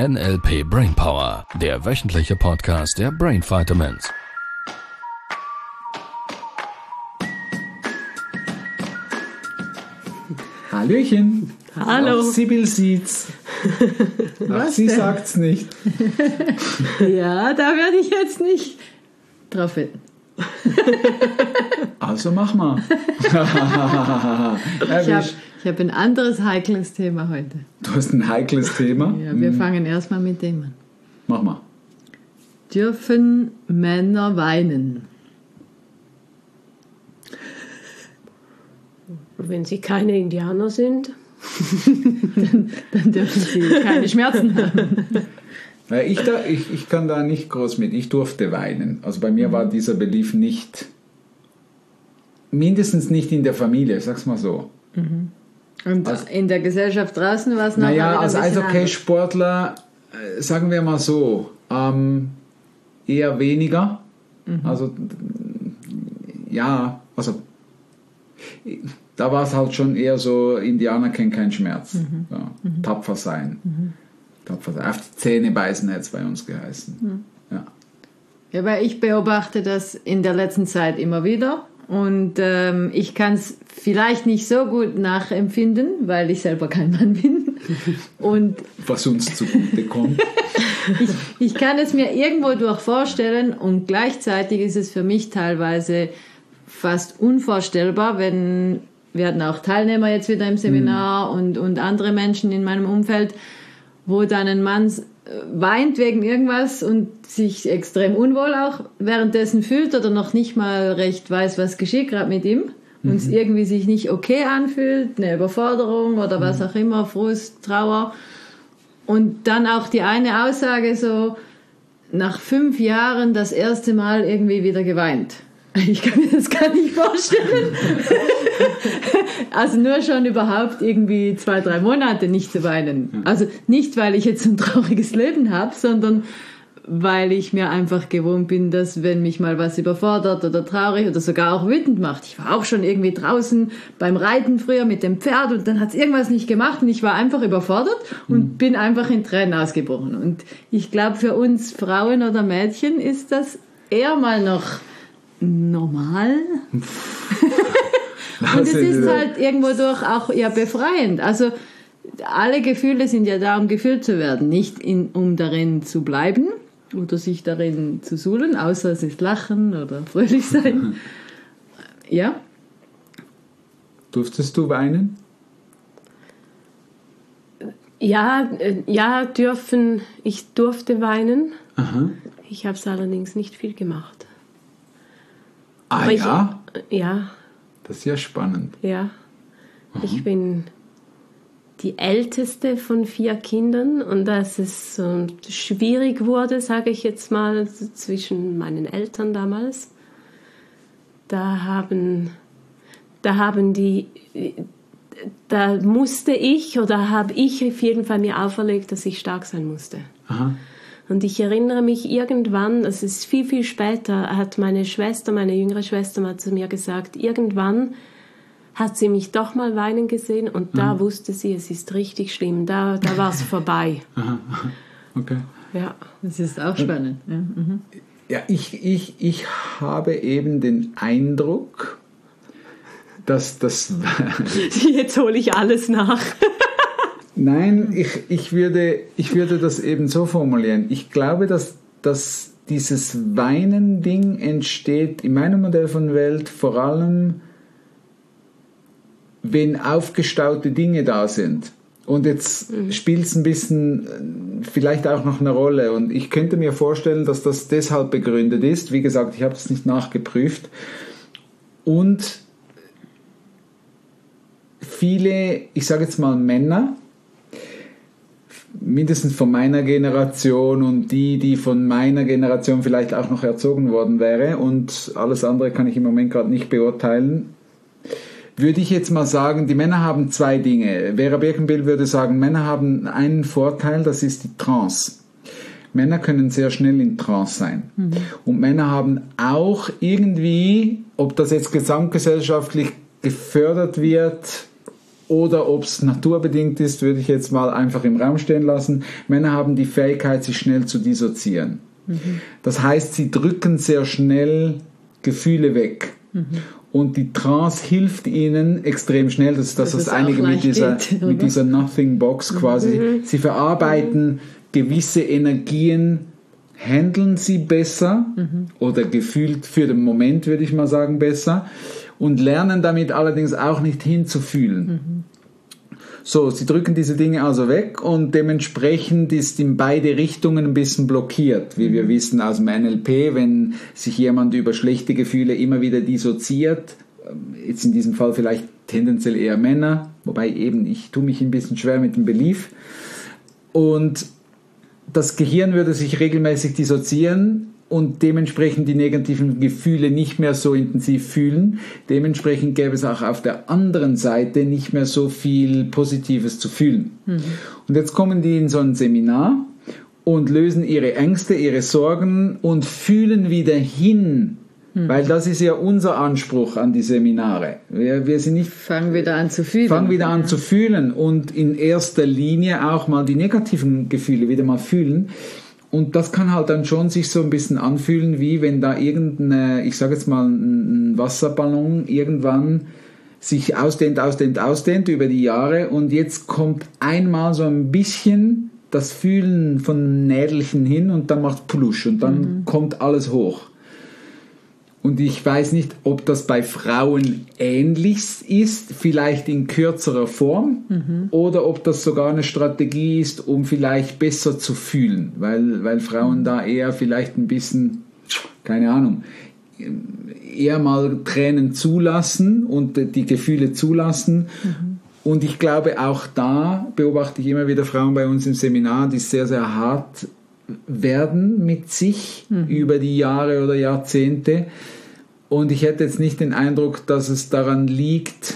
NLP Brainpower, der wöchentliche Podcast der Brain Vitamins. Hallöchen. Hallo. Auch Sibyl sieht's. Ach, sie denn? Sagt's nicht. Ja, da werde ich jetzt nicht drauf wetten. Also mach mal. Ich hab ein anderes heikles Thema heute. Du hast ein heikles Thema? Ja, wir fangen erstmal mit dem an. Mach mal. Dürfen Männer weinen? Wenn sie keine Indianer sind. dann dürfen sie keine Schmerzen haben. Ich kann da nicht groß mit. Ich durfte weinen. Also bei mir war dieser Belief nicht, mindestens nicht in der Familie, sag's mal so. Und also, in der Gesellschaft draußen war es noch naja, als Eishockeysportler, sagen wir mal so, eher weniger. Also, ja, also da war es halt schon eher so, Indianer kennen keinen Schmerz. Ja, tapfer sein. Tapfer sein. Auf die Zähne beißen hätte es bei uns geheißen. Ja, weil ich beobachte das in der letzten Zeit immer wieder. Und ich kann es vielleicht nicht so gut nachempfinden, weil ich selber kein Mann bin. Und was uns zugute kommt. ich kann es mir irgendwo durch vorstellen und gleichzeitig ist es für mich teilweise fast unvorstellbar, wenn wir hatten auch Teilnehmer jetzt wieder im Seminar und andere Menschen in meinem Umfeld, wo dann ein Mann weint wegen irgendwas und sich extrem unwohl auch währenddessen fühlt oder noch nicht mal recht weiß, was geschieht gerade mit ihm und es irgendwie sich nicht okay anfühlt, eine Überforderung oder was auch immer, Frust, Trauer und dann auch die eine Aussage so, nach 5 Jahren das erste Mal irgendwie wieder geweint. Ich kann mir das gar nicht vorstellen. Also nur schon überhaupt irgendwie 2-3 Monate nicht zu weinen. Also nicht, weil ich jetzt ein trauriges Leben habe, sondern weil ich mir einfach gewohnt bin, dass wenn mich mal was überfordert oder traurig oder sogar auch wütend macht. Ich war auch schon irgendwie draußen beim Reiten früher mit dem Pferd und dann hat es irgendwas nicht gemacht und ich war einfach überfordert und bin einfach in Tränen ausgebrochen. Und ich glaube, für uns Frauen oder Mädchen ist das eher mal noch normal. Und es ist halt irgendwo durch auch ja befreiend. Also alle Gefühle sind ja da, um gefühlt zu werden, nicht um darin zu bleiben oder sich darin zu suhlen, außer es ist Lachen oder fröhlich sein. Ja. Durftest du weinen? Ja, dürfen. Ich durfte weinen. Aha. Ich habe es allerdings nicht viel gemacht. Ah, ja? Ja. Das ist ja spannend. Ja. Ich bin die älteste von 4 Kindern und als es so schwierig wurde, sage ich jetzt mal, zwischen meinen Eltern damals, da musste ich oder habe ich auf jeden Fall mir auferlegt, dass ich stark sein musste. Aha. Und ich erinnere mich irgendwann, es ist viel, viel später, hat meine jüngere Schwester mal zu mir gesagt, irgendwann hat sie mich doch mal weinen gesehen und da wusste sie, es ist richtig schlimm, da war es vorbei. Aha. Okay. Ja. Das ist auch spannend. Ja, ich habe eben den Eindruck, dass das... Jetzt hole ich alles nach. Nein, ich würde das eben so formulieren. Ich glaube, dass dieses Weinen-Ding entsteht in meinem Modell von Welt vor allem, wenn aufgestaute Dinge da sind. Und jetzt spielt es ein bisschen vielleicht auch noch eine Rolle. Und ich könnte mir vorstellen, dass das deshalb begründet ist. Wie gesagt, ich habe das nicht nachgeprüft. Und viele, ich sage jetzt mal Männer, mindestens von meiner Generation und die von meiner Generation vielleicht auch noch erzogen worden wäre und alles andere kann ich im Moment gerade nicht beurteilen, würde ich jetzt mal sagen, die Männer haben 2 Dinge. Vera Birkenbill würde sagen, Männer haben einen Vorteil, das ist die Trance. Männer können sehr schnell in Trance sein. Und Männer haben auch irgendwie, ob das jetzt gesamtgesellschaftlich gefördert wird, oder ob es naturbedingt ist, würde ich jetzt mal einfach im Raum stehen lassen. Männer haben die Fähigkeit, sich schnell zu dissoziieren. Das heißt, sie drücken sehr schnell Gefühle weg. Und die Trance hilft ihnen extrem schnell. Das ist das, was einige mit dieser Nothing Box quasi. Sie verarbeiten gewisse Energien, handeln sie besser oder gefühlt für den Moment, würde ich mal sagen, besser. Und lernen damit allerdings auch nicht hinzufühlen. So, sie drücken diese Dinge also weg und dementsprechend ist in beide Richtungen ein bisschen blockiert. Wie wir wissen aus dem NLP, wenn sich jemand über schlechte Gefühle immer wieder dissoziiert, jetzt in diesem Fall vielleicht tendenziell eher Männer, wobei eben ich tue mich ein bisschen schwer mit dem Belief. Und das Gehirn würde sich regelmäßig dissoziieren und dementsprechend die negativen Gefühle nicht mehr so intensiv fühlen. Dementsprechend gäbe es auch auf der anderen Seite nicht mehr so viel Positives zu fühlen. Und jetzt kommen die in so ein Seminar und lösen ihre Ängste, ihre Sorgen und fühlen wieder hin. Weil das ist ja unser Anspruch an die Seminare. Wir sind nicht... Fangen wieder an zu fühlen. Fangen wieder an zu fühlen und in erster Linie auch mal die negativen Gefühle wieder mal fühlen. Und das kann halt dann schon sich so ein bisschen anfühlen, wie wenn da irgendeine, ich sage jetzt mal, ein Wasserballon irgendwann sich ausdehnt über die Jahre und jetzt kommt einmal so ein bisschen das Fühlen von Nädelchen hin und dann macht Plusch und dann kommt alles hoch. Und ich weiß nicht, ob das bei Frauen ähnlich ist, vielleicht in kürzerer Form, oder ob das sogar eine Strategie ist, um vielleicht besser zu fühlen, weil Frauen da eher vielleicht ein bisschen, keine Ahnung, eher mal Tränen zulassen und die Gefühle zulassen. Und ich glaube, auch da beobachte ich immer wieder Frauen bei uns im Seminar, die sehr, sehr hart werden mit sich über die Jahre oder Jahrzehnte. Und ich hätte jetzt nicht den Eindruck, dass es daran liegt,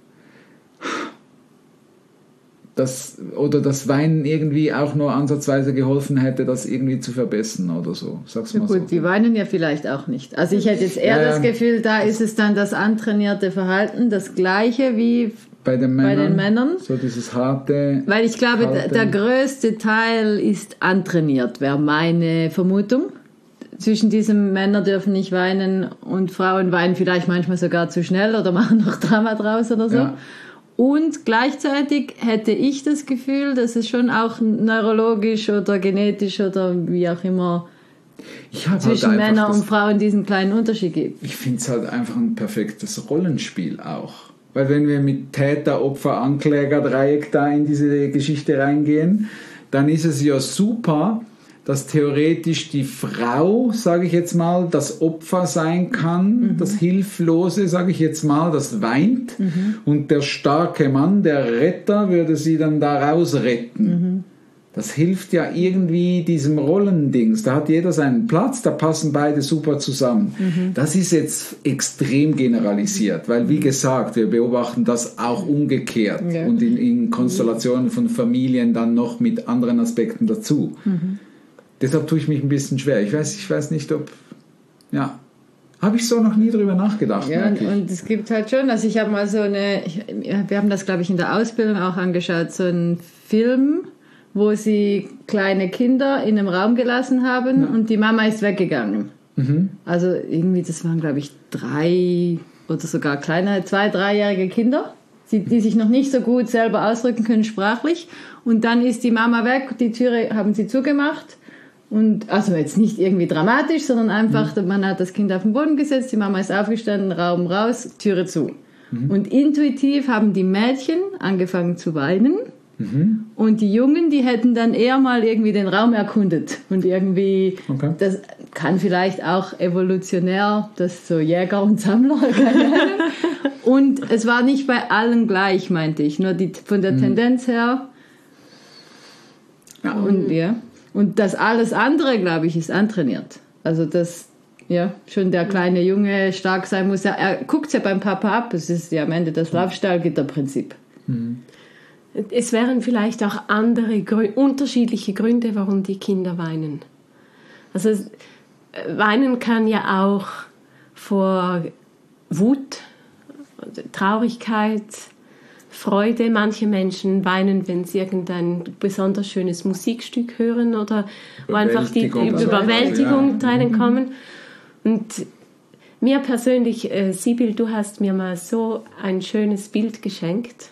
dass Weinen irgendwie auch nur ansatzweise geholfen hätte, das irgendwie zu verbessern oder so. Sag's mal gut, so. die weinen ja vielleicht auch nicht. Also ich hätte jetzt eher das Gefühl, da ist es dann das antrainierte Verhalten, das gleiche wie bei den Männern. So dieses harte... Weil ich glaube, der größte Teil ist antrainiert, wäre meine Vermutung. Zwischen diesem Männer dürfen nicht weinen und Frauen weinen vielleicht manchmal sogar zu schnell oder machen noch Drama draus oder so. Ja. Und gleichzeitig hätte ich das Gefühl, dass es schon auch neurologisch oder genetisch oder wie auch immer zwischen halt Männern und Frauen diesen kleinen Unterschied gibt. Ich finde es halt einfach ein perfektes Rollenspiel auch. Weil wenn wir mit Täter, Opfer, Ankläger, Dreieck da in diese Geschichte reingehen, dann ist es ja super, dass theoretisch die Frau, sage ich jetzt mal, das Opfer sein kann, das Hilflose, sage ich jetzt mal, das weint und der starke Mann, der Retter, würde sie dann da rausretten. Das hilft ja irgendwie diesem Rollendings. Da hat jeder seinen Platz, da passen beide super zusammen. Das ist jetzt extrem generalisiert, weil wie gesagt, wir beobachten das auch umgekehrt und in Konstellationen von Familien dann noch mit anderen Aspekten dazu. Deshalb tue ich mich ein bisschen schwer. Ich weiß nicht, ob... Ja, habe ich so noch nie drüber nachgedacht. Ja, und es gibt halt schon, also ich habe mal so wir haben das, glaube ich, in der Ausbildung auch angeschaut, so einen Film, wo sie kleine Kinder in einem Raum gelassen haben und die Mama ist weggegangen. Also irgendwie, das waren, glaube ich, 3 oder sogar kleine, 2-, 3-jährige Kinder, die sich noch nicht so gut selber ausdrücken können sprachlich. Und dann ist die Mama weg, die Türe haben sie zugemacht. Und also jetzt nicht irgendwie dramatisch, sondern einfach, man hat das Kind auf den Boden gesetzt, die Mama ist aufgestanden, Raum raus, Türe zu. Und intuitiv haben die Mädchen angefangen zu weinen und die Jungen, die hätten dann eher mal irgendwie den Raum erkundet. Und irgendwie, das kann vielleicht auch evolutionär, das so Jäger und Sammler, keine Ahnung. Und es war nicht bei allen gleich, meinte ich, nur von der Tendenz her. Und das alles andere, glaube ich, ist antrainiert. Also, dass schon der kleine Junge stark sein muss. Er guckt ja beim Papa ab. Es ist ja am Ende das Laufstallgitterprinzip. Es wären vielleicht auch unterschiedliche Gründe, warum die Kinder weinen. Also, weinen kann ja auch vor Wut, Traurigkeit, Freude. Manche Menschen weinen, wenn sie irgendein besonders schönes Musikstück hören oder wo einfach die Überwältigung drinnen kommen. Und mir persönlich, Sibyl, du hast mir mal so ein schönes Bild geschenkt.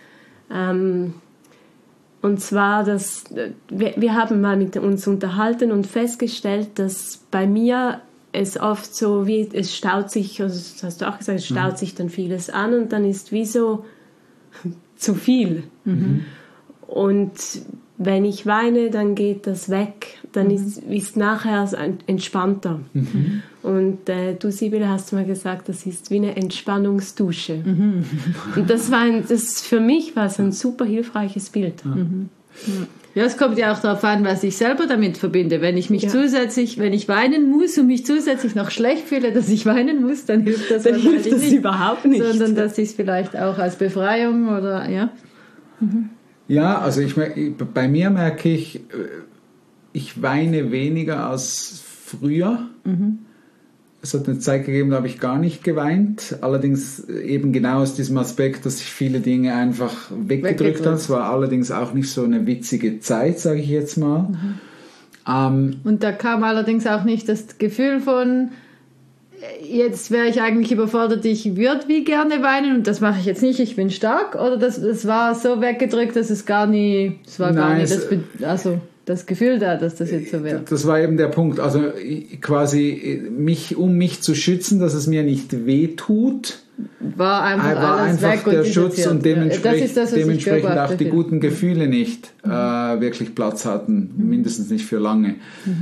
Und zwar, wir haben mal mit uns unterhalten und festgestellt, dass bei mir es oft so wie, es staut sich, also das hast du auch gesagt, es staut sich dann vieles an und dann ist wie so zu viel. Und wenn ich weine, dann geht das weg, dann ist nachher entspannter. Und du, Sibylle, hast mal gesagt, das ist wie eine Entspannungsdusche. Und das für mich war es ein super hilfreiches Bild. Ja, es kommt ja auch darauf an, was ich selber damit verbinde. Wenn ich mich wenn ich weinen muss und mich zusätzlich noch schlecht fühle, dass ich weinen muss, dann hilft das wahrscheinlich nicht. Überhaupt nicht. Sondern dass ich es vielleicht auch als Befreiung oder, ja. Ja, also bei mir merke ich weine weniger als früher. Es hat eine Zeit gegeben, da habe ich gar nicht geweint. Allerdings eben genau aus diesem Aspekt, dass ich viele Dinge einfach weggedrückt habe. Es war allerdings auch nicht so eine witzige Zeit, sage ich jetzt mal. Und da kam allerdings auch nicht das Gefühl von, jetzt wäre ich eigentlich überfordert, ich würde wie gerne weinen und das mache ich jetzt nicht, ich bin stark. Oder das war so weggedrückt, dass es gar nie, das Gefühl da, dass das jetzt so wäre. Das war eben der Punkt. Also quasi um mich zu schützen, dass es mir nicht wehtut, war einfach weg der und Schutz und dementsprechend auch die guten Gefühle nicht wirklich Platz hatten, mindestens nicht für lange.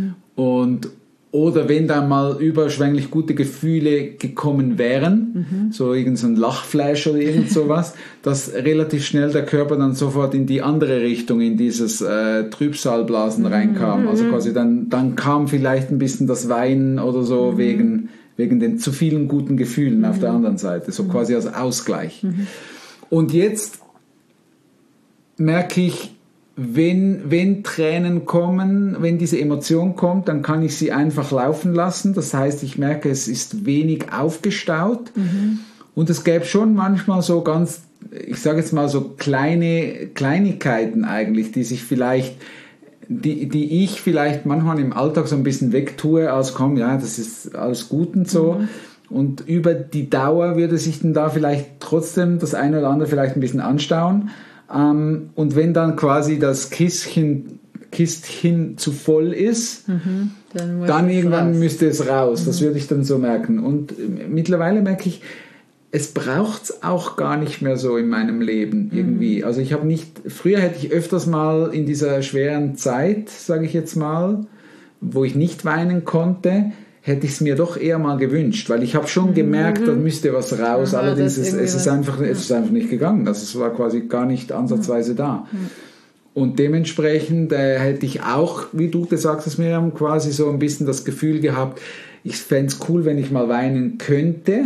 Oder wenn da mal überschwänglich gute Gefühle gekommen wären, so irgend so ein Lachflash oder irgend sowas, dass relativ schnell der Körper dann sofort in die andere Richtung, in dieses Trübsalblasen reinkam. Also quasi dann kam vielleicht ein bisschen das Weinen oder so wegen den zu vielen guten Gefühlen auf der anderen Seite, so quasi als Ausgleich. Und jetzt merke ich, wenn Tränen kommen, wenn diese Emotion kommt, dann kann ich sie einfach laufen lassen. Das heißt, ich merke, es ist wenig aufgestaut. Und es gäbe schon manchmal so ganz, ich sage jetzt mal so Kleinigkeiten eigentlich, die ich vielleicht manchmal im Alltag so ein bisschen wegtue, als komm, ja, das ist alles gut und so. Und über die Dauer würde sich dann da vielleicht trotzdem das eine oder andere vielleicht ein bisschen anstauen. Und wenn dann quasi das Kistchen zu voll ist, dann irgendwann müsste es raus. Das würde ich dann so merken. Und mittlerweile merke ich, es braucht es auch gar nicht mehr so in meinem Leben irgendwie. Also früher hätte ich öfters mal in dieser schweren Zeit, sage ich jetzt mal, wo ich nicht weinen konnte, hätte ich es mir doch eher mal gewünscht, weil ich habe schon gemerkt, da müsste was raus. Allerdings es ist einfach nicht gegangen. Also es war quasi gar nicht ansatzweise da. Und dementsprechend hätte ich auch, wie du gesagt hast, Miriam, quasi so ein bisschen das Gefühl gehabt, ich fände es cool, wenn ich mal weinen könnte.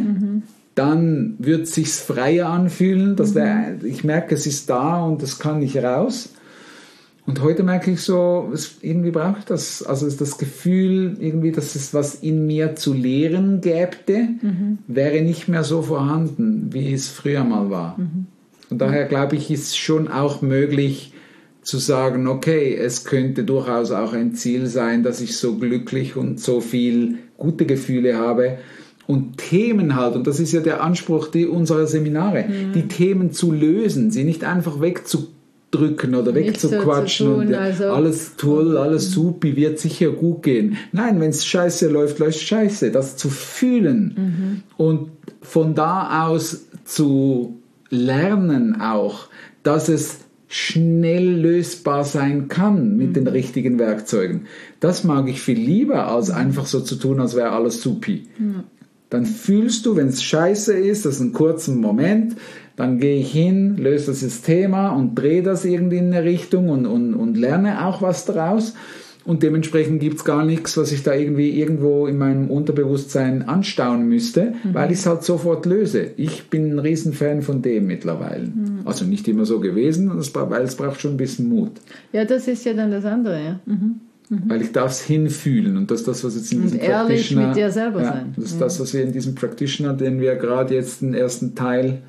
Dann würde es sich freier anfühlen. Ich merke, es ist da und es kann nicht raus. Und heute merke ich so, irgendwie brauche ich das, also das Gefühl, irgendwie, dass es was in mir zu lehren gäbe, wäre nicht mehr so vorhanden, wie es früher mal war. Und daher glaube ich, ist schon auch möglich zu sagen, okay, es könnte durchaus auch ein Ziel sein, dass ich so glücklich und so viel gute Gefühle habe und Themen halt, und das ist ja der Anspruch unserer Seminare, die Themen zu lösen, sie nicht einfach wegzudrücken oder wegzuquatschen und alles toll, alles supi, wird sicher gut gehen. Nein, wenn es scheiße läuft, läuft scheiße. Das zu fühlen und von da aus zu lernen auch, dass es schnell lösbar sein kann mit den richtigen Werkzeugen. Das mag ich viel lieber, als einfach so zu tun, als wäre alles supi. Dann fühlst du, wenn es scheiße ist, das ist ein kurzer Moment, dann gehe ich hin, löse das Thema und drehe das irgendwie in eine Richtung und lerne auch was daraus. Und dementsprechend gibt es gar nichts, was ich da irgendwo in meinem Unterbewusstsein anstauen müsste, weil ich es halt sofort löse. Ich bin ein Riesenfan von dem mittlerweile. Also nicht immer so gewesen, weil es braucht schon ein bisschen Mut. Ja, das ist ja dann das andere, ja. Weil ich darf es hinfühlen und das ist das, was jetzt in diesem ehrlich mit dir selber sein. Das ist das, was wir in diesem Practitioner, den wir gerade jetzt den ersten Teil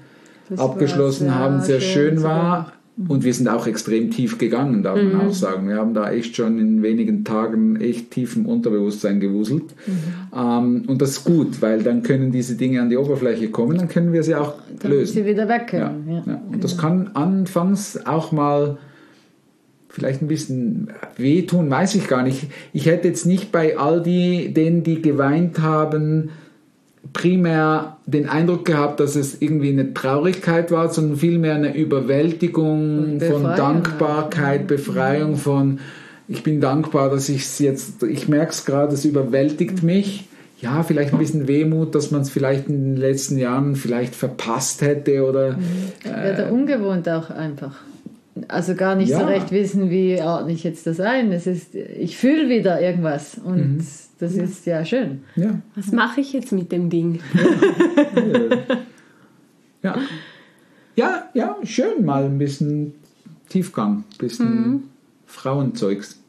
abgeschlossen haben, sehr schön war. Und wir sind auch extrem tief gegangen, darf man auch sagen. Wir haben da echt schon in wenigen Tagen echt tief im Unterbewusstsein gewuselt. Und das ist gut, weil dann können diese Dinge an die Oberfläche kommen, dann können wir sie auch lösen. Sie wieder weg können. Ja. Und das kann anfangs auch mal vielleicht ein bisschen wehtun, weiß ich gar nicht. Ich hätte jetzt nicht bei all denen, die geweint haben, primär den Eindruck gehabt, dass es irgendwie eine Traurigkeit war, sondern vielmehr eine Überwältigung von Dankbarkeit, Befreiung von, ich bin dankbar, dass ich merke es gerade, es überwältigt mich. Ja, vielleicht ein bisschen Wehmut, dass man es vielleicht in den letzten Jahren vielleicht verpasst hätte oder... Wird ungewohnt auch einfach. Also gar nicht so recht wissen, wie ordne ich jetzt das ein. Ich fühle wieder irgendwas und das ist ja schön. Ja. Was mache ich jetzt mit dem Ding? Ja, schön, mal ein bisschen Tiefgang, ein bisschen Frauenzeugs.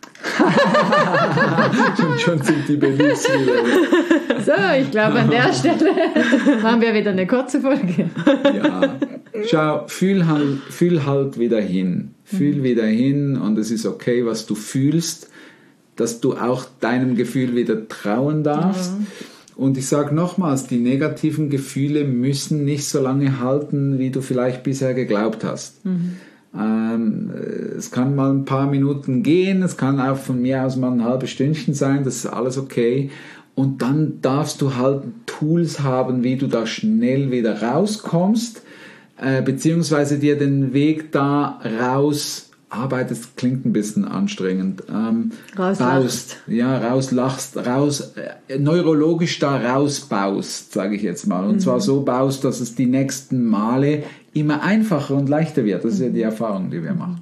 Schon sind die beliebt wieder. So, ich glaube, an der Stelle machen wir wieder eine kurze Folge. Ja, schau, fühl halt wieder hin. Fühl wieder hin und es ist okay, was du fühlst, dass du auch deinem Gefühl wieder trauen darfst. Und ich sage nochmals, die negativen Gefühle müssen nicht so lange halten, wie du vielleicht bisher geglaubt hast. Es kann mal ein paar Minuten gehen, es kann auch von mir aus mal ein halbes Stündchen sein, das ist alles okay. Und dann darfst du halt Tools haben, wie du da schnell wieder rauskommst, beziehungsweise dir den Weg da raus arbeitest, klingt ein bisschen anstrengend. Rauslachst. Rauslachst, neurologisch da rausbaust, sage ich jetzt mal. Und zwar so baust, dass es die nächsten Male immer einfacher und leichter wird. Das ist ja die Erfahrung, die wir machen.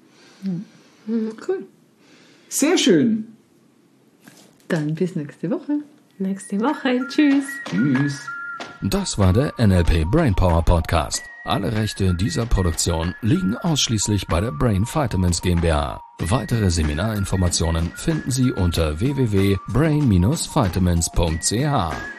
Cool. Sehr schön. Dann bis nächste Woche. Nächste Woche. Tschüss. Tschüss. Das war der NLP Brainpower Podcast. Alle Rechte dieser Produktion liegen ausschließlich bei der Brain Vitamins GmbH. Weitere Seminarinformationen finden Sie unter www.brain-vitamins.ch.